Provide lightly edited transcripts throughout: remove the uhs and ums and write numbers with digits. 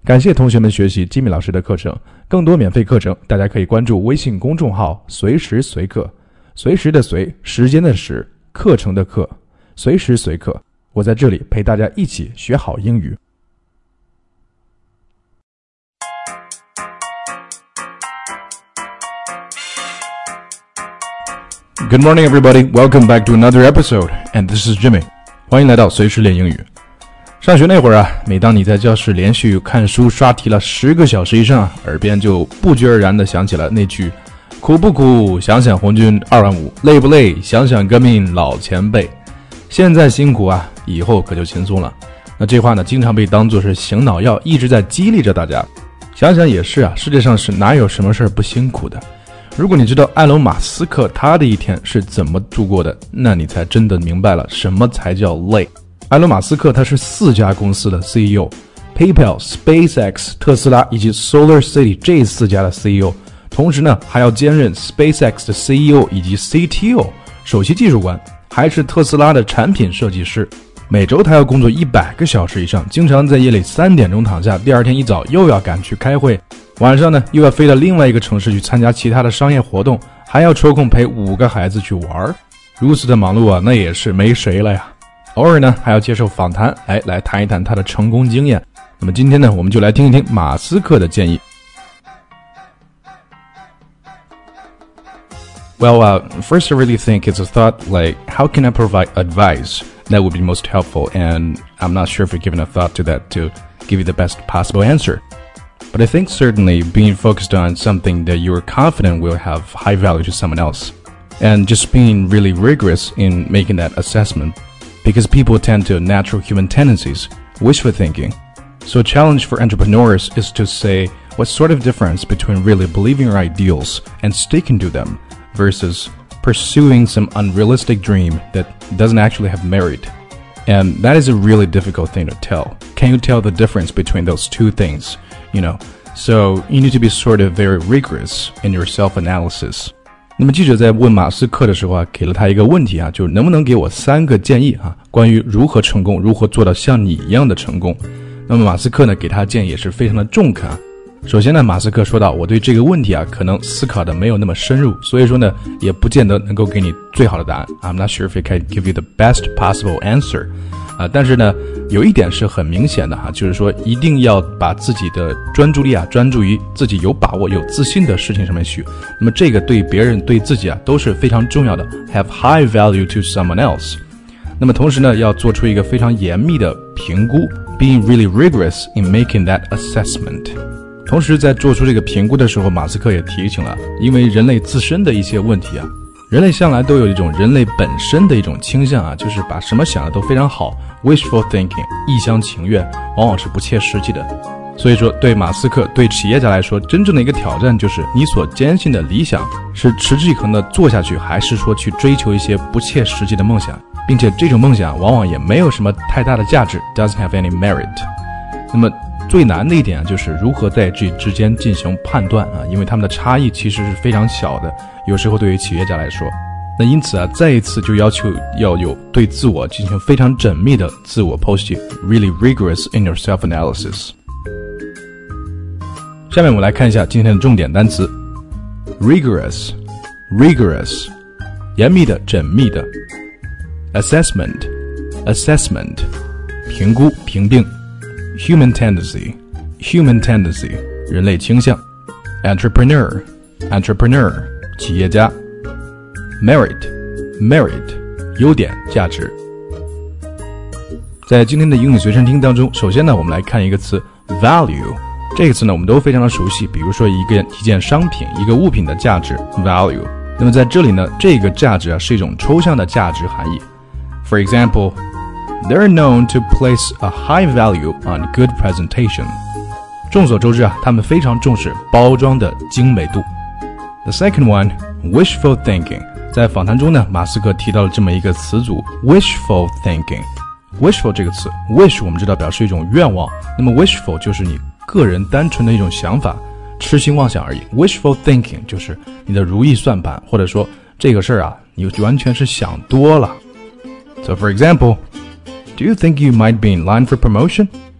感谢同学们学习吉米老师的课程，更多免费课程大家可以关注微信公众号随时随课，随时的随，时间的时，课程的课，随时随课，我在这里陪大家一起学好英语。Good morning, everybody. Welcome back to another episode. And this is Jimmy. 欢迎来到随时练英语。上学那会儿啊，每当你在教室连续看书刷题了10个小时以上，耳边就不觉而然地响起了那句苦不苦，想想红军2万5，累不累，想想革命老前辈。现在辛苦啊，以后可就轻松了。那这话呢，经常被当作是醒脑药，一直在激励着大家。想想也是啊，世界上是哪有什么事儿不辛苦的？如果你知道埃隆·马斯克他的一天是怎么度过的，那你才真的明白了什么才叫累。埃隆·马斯克他是4家公司的 CEO， PayPal、SpaceX、特斯拉以及 SolarCity 这4家的 CEO， 同时呢还要兼任 SpaceX 的 CEO 以及 CTO 首席技术官，还是特斯拉的产品设计师。每周他要工作100个小时以上，经常在夜里3点钟躺下，第二天一早又要赶去开会，晚上呢又要飞到另外一个城市去参加其他的商业活动，还要抽空陪5个孩子去玩。如此的忙碌啊，那也是没谁了呀。偶尔呢还要接受访谈，来谈一谈他的成功经验。那么今天呢，我们就来听一听马斯克的建议。Well, first I really think it's a thought like, how can I provide advice that would be most helpful? And I'm not sure if you're giving a thought to that to give you the best possible answer. But I think certainly being focused on something that you're confident will have high value to someone else. And just being really rigorous in making that assessment. Because people tend to natural human tendencies, wishful thinking. So a challenge for entrepreneurs is to say what sort of difference between really believing your ideals and sticking to them versus pursuing some unrealistic dream that doesn't actually have merit. And that is a really difficult thing to tell. Can you tell the difference between those two things? So you need to be sort of very rigorous in your self-analysis. 那么记者在问马斯克的时候啊，给了他一个问题啊，就是能不能给我3个建议啊，关于如何成功，如何做到像你一样的成功。那么马斯克呢，给他的建议也是非常的中肯啊。首先呢，马斯克说到，我对这个问题啊，可能思考的没有那么深入，所以说呢，也不见得能够给你最好的答案。I'm not sure if I can give you the best possible answer. 但是呢，有一点是很明显的哈，就是说一定要把自己的专注力啊，专注于自己有把握、有自信的事情上面去。那么这个对别人、对自己啊，都是非常重要的。Have high value to someone else. 那么同时呢，要做出一个非常严密的评估 ，being really rigorous in making that assessment. 同时在做出这个评估的时候，马斯克也提醒了，因为人类自身的一些问题啊。人类向来都有一种人类本身的一种倾向啊，就是把什么想的都非常好 ，wishful thinking， 一厢情愿，往往是不切实际的。所以说，对马斯克、对企业家来说，真正的一个挑战就是你所坚信的理想是持之以恒的做下去，还是说去追求一些不切实际的梦想，并且这种梦想往往也没有什么太大的价值 ，doesn't have any merit。那么最难的一点就是如何在这之间进行判断啊，因为他们的差异其实是非常小的。有时候对于企业家来说，那因此啊，再一次就要求要有对自我进行非常缜密的自我剖析 ，really rigorous in your self-analysis。下面我们来看一下今天的重点单词 ：rigorous， 严密的、缜密的 ；assessment， 评估、评定 ；human tendency， 人类倾向 ；entrepreneur， 企业家 merit 优点价值。在今天的英语随身听当中，首先呢我们来看一个词 value， 这个词呢我们都非常的熟悉，比如说一件商品一个物品的价值 value。 那么在这里呢，这个价值啊是一种抽象的价值含义。 For example, they're known to place a high value on good presentation。 众所周知啊，他们非常重视包装的精美度。The second one, wishful thinking。 在访谈中呢，马斯克提到了这么一个词组 wishful thinking。 wishful 这个词 wish 我们知道表示一种愿望，那么 wishful 就是你个人单纯的一种想法，痴心妄想而已。 wishful thinking 就是你的如意算盘，或者说这个事儿啊，你完全是想多了。 So for example, do you think you might be in line for promotion?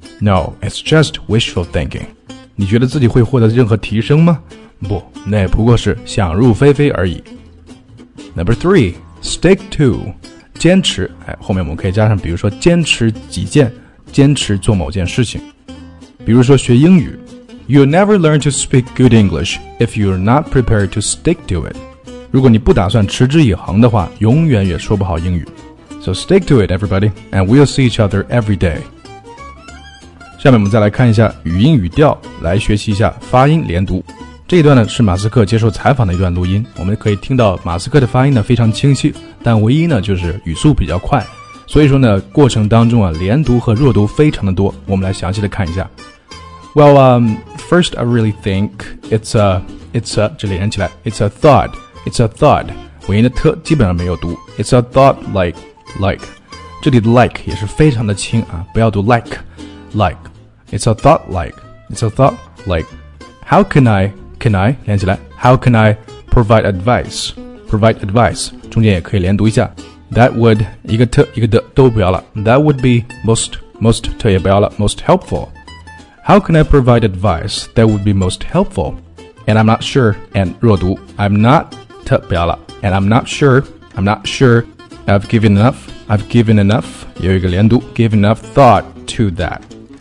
No, it's just wishful thinking. 你觉得自己会获得任何提升吗？不，那不过是想入非非而已。Number 3, stick to. 坚持，后面我们可以加上比如说坚持己见，坚持做某件事情。比如说学英语 You'll never learn to speak good English if you're not prepared to stick to it. 如果你不打算持之以恒的话，永远也说不好英语。So stick to it, everybody, and we'll see each other every day. 下面我们再来看一下语音语调，来学习一下发音连读。这一段呢是马斯克接受采访的一段录音，我们可以听到马斯克的发音呢非常清晰，但唯一呢就是语速比较快，所以说呢过程当中啊连读和弱读非常的多，我们来详细的看一下。Well, first I really think it's a 这里连起来 it's a thought 尾音的特基本上没有读 it's a thought like 这里的 like 也是非常的轻啊，不要读 like it's a thought like how can I 连起来 how can I provide advice 中间也可以连读一下 that would 一个特一个的都不要了 that would be most 特也不要了 most helpful How can I provide advice that would be most helpful? And I'm not sure. And 弱读 I'm not 特不要了 And I'm not sure I've given enough 有一个连读 Give enough thought to that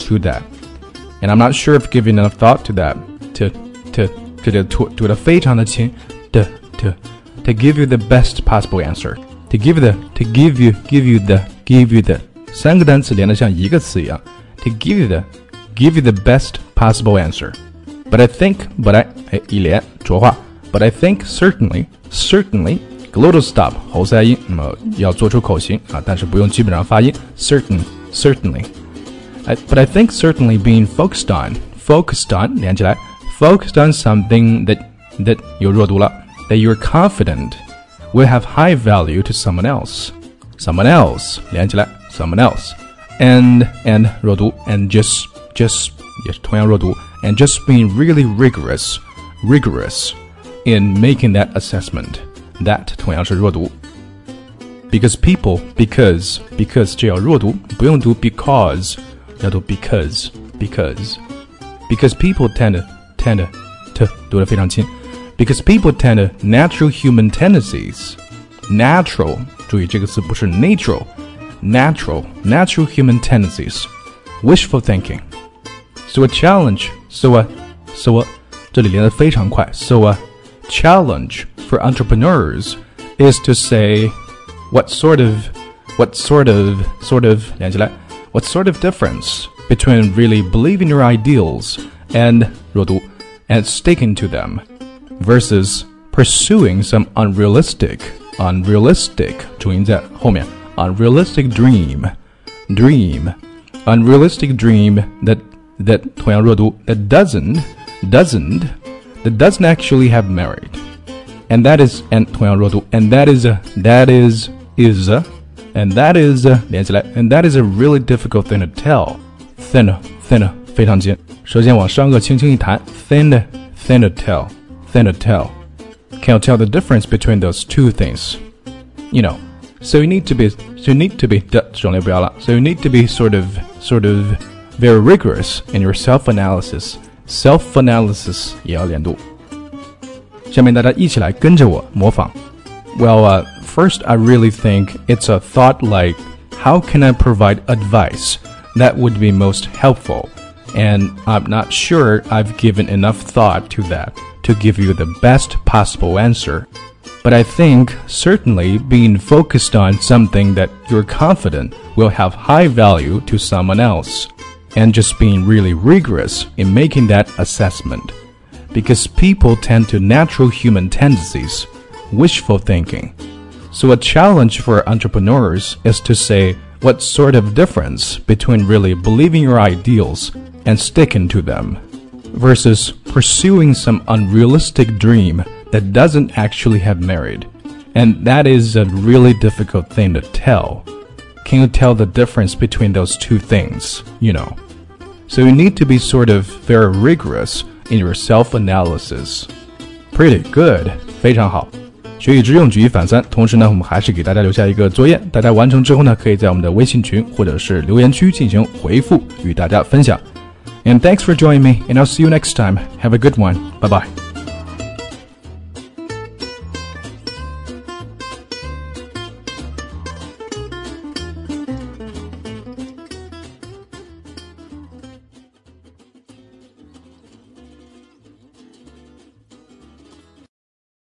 And I'm not sure if given enough thought to that这里读得非常的轻 to give you the best possible answer to give you the 三个单词连得像一个词一样 to give you the best possible answer. But I think 一连浊化 But I think certainly glottal stop 喉塞音，那么要做出口型啊，但是不用基本上发音 certainly. But I think certainly being focused on 连起来 focused on something that 有弱读了 that you're confident will have high value to someone else 连起来 someone else and 弱读 and just 也是同样弱读 and just being really rigorous in making that assessment that 同样是弱读 because 这要弱读不用读 because 要读 because people tend to 读得非常轻 because people tend to natural human tendencies natural 注意这个词不是 natural human tendencies wishful thinking So a challenge, so 这里连得非常快 So a challenge for entrepreneurs is to say what sort of 连起来 What sort of difference between really believing your ideals and 弱读 and sticking to them versus pursuing some unrealistic 注音在后面 unrealistic dream that 同样弱读 that doesn't actually have merit and that is 同样弱读 and that is 连起来 and that is a really difficult thing to tell thin 非常尖舌尖往上颚轻轻一弹 thin to tell can't tell the difference between those two things so you need to be 的省略不要了 so you need to be sort of very rigorous in your self-analysis 也要连读下面大家一起来跟着我模仿 Well, first I really think it's a thought like how can I provide advice that would be most helpful and I'm not sure I've given enough thought to that to give you the best possible answer But I think certainly being focused on something that you're confident will have high value to someone else and just being really rigorous in making that assessment because people tend to natural human tendencies, wishful thinking. So a challenge for entrepreneurs is to say what sort of difference between really believing your ideals and sticking to them versus pursuing some unrealistic dream that doesn't actually have merit. And that is a really difficult thing to tell. Can you tell the difference between those two things? So you need to be sort of very rigorous in your self-analysis. Pretty good. 非常好。 学以致用，举一反三。同时呢，我们还是给大家留下一个作业，大家完成之后呢，可以在我们的微信群或者是留言区进行回复，与大家分享。And thanks for joining me, and I'll see you next time. Have a good one. Bye bye.